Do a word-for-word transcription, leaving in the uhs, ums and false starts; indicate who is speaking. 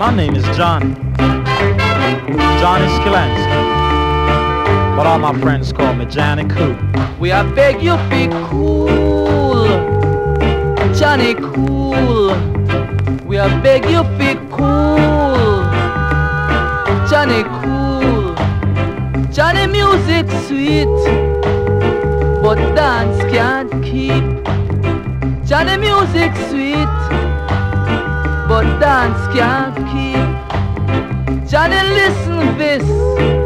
Speaker 1: My name is Johnny, Johnny Skilansky, but all my friends call me Johnny Cool.
Speaker 2: We are beg you be cool, Johnny Cool. We are beg you be cool, Johnny Cool. Johnny music sweet, but dance can't keep. Johnny music sweet, but dance can't keep. Johnny listen this.